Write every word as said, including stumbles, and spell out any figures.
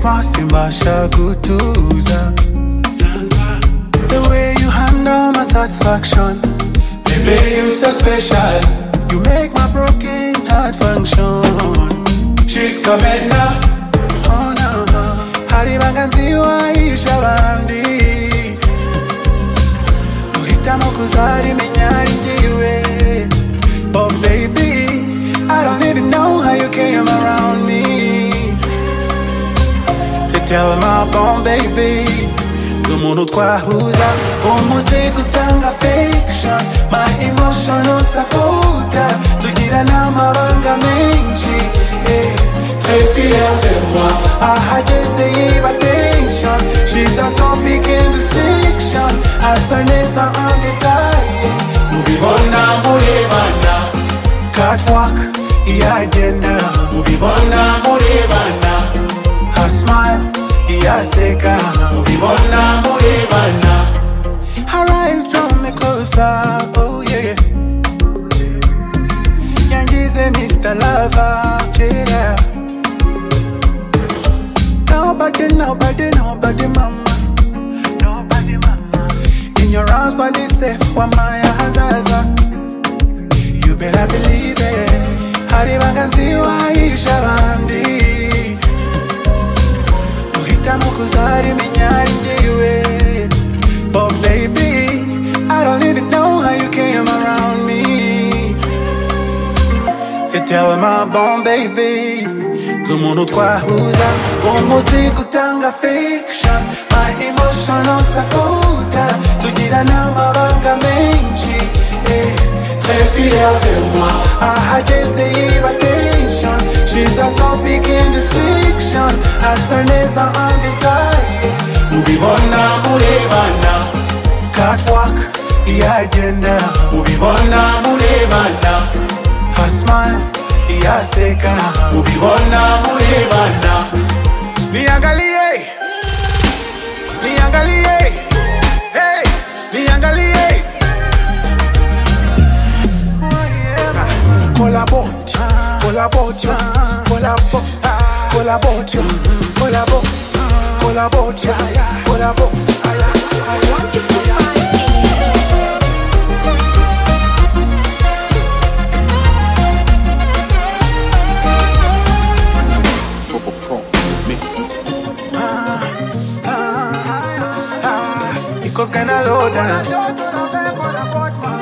Masimbasha gutuza. The way you handle my satisfaction, baby, you so special. You make my broken heart function. She's coming now. Oh no, haribanganziwa ishabandi. Uhitamo kuzari menyari jiwe. Oh baby, I don't even know how you came around me. Say tell my bone baby, umuntu twahuza, umuzigo utanga affection, my emotional supporter, tugira n'amabanga menshi, eh. Très fière de moi, ahageze yiba attention, she's a topic in the section, asa neza en détail, mubibona murebana, catwalk iyagenda, mubibona murebana, her smile iyaseka, mubibona murebana, her eyes draw me closer, oh yeah, yangize Mister Lover, yeah. Nobody, nobody, nobody, mama. Nobody, mama. In your arms, body safe, wa maya hazaza. You better believe it. Haribanganziwa ishabandi. Uhitamo kuzari menyari jiwe. Oh baby, I don't even know how you came around me. Say tell my bone baby, tumuntu twahuza, umuzigo utanga affection, my emotional supporter, tugira n'amabanga menshi, eh. Très fière de moi, ahageze yiba attention, she's a topic in the section, asa neza en détail, mubibona murebana, catwalk iyagenda, mubibona murebana, her smile iyaseka, mubibona murebana. Niangalie, niangalie, hey, niangalie. Collaborate, collaborate, collaborate, collaborate, collaborate, collaborate, collaborate. I want you to find me. Cause kinda low down.